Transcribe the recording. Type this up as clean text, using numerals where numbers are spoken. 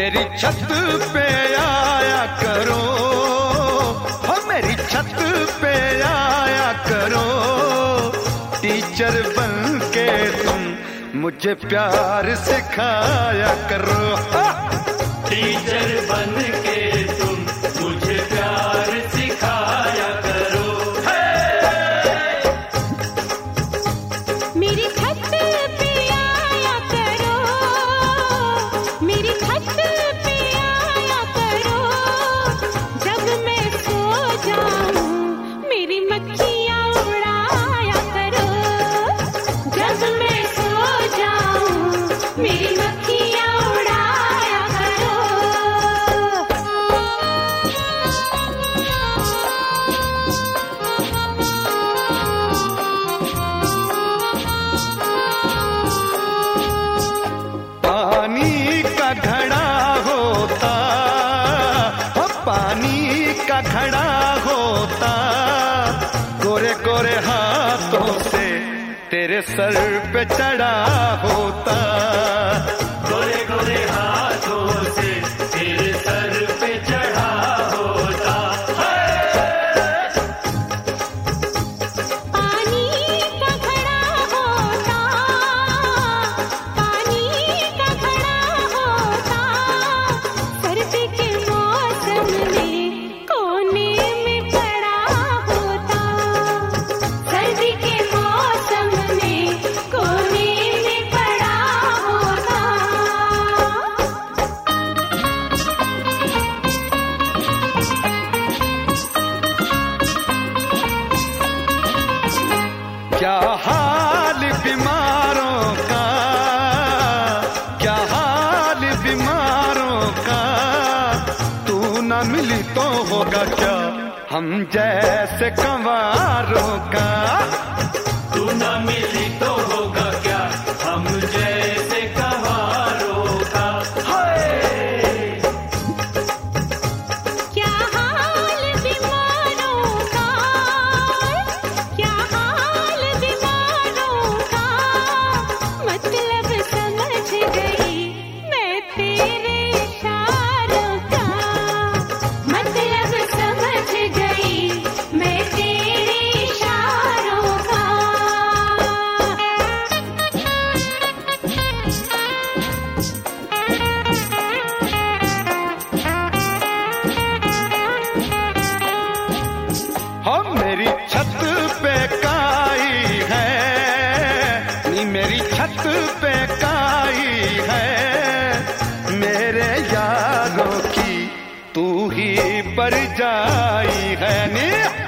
मेरी छत पे आया करो, हो मेरी छत पे आया करो, टीचर बन के तुम मुझे प्यार सिखाया करो। टीचर बन के तुम मुझे प्यार सिखाया करो। मेरी छत पे आया करो, मेरी छत पे आया करो, जब मैं सो जाऊं मेरी मक्खियां उड़ाया करो, जब मैं सो जाऊं मेरी मक्खियां उड़ाया करो। पानी का घड़ा होता, हो पानी का घड़ा होता, गोरे गोरे हाथों से तेरे सर पे चढ़ा होता, गोरे गोरे हाथों से तेरे सर पे चढ़ा होता। पानी का घड़ा होता, पानी का घड़ा होता, सर्दी के मौसम में कोने में पड़ा होता, सर्दी के मौसम में कोने में पड़ा होता। क्या हाल बीमारों का, क्या हाल बीमारों का, तू न मिली तो होगा क्या हम जैसे कंवारों का, तू न मिली तो होगा क्या हम जैसे कंवारों का। क्या हाल बीमारों का, क्या हाल बीमारों का, मतलब समझ गई मैं तेरे इशारों का, मतलब समझ गई मैं तेरे इशारों का। हो मेरी छत पे काई है, नी मेरी छत पे काई है, मेरे यारों की तू ही पर जाई है नी।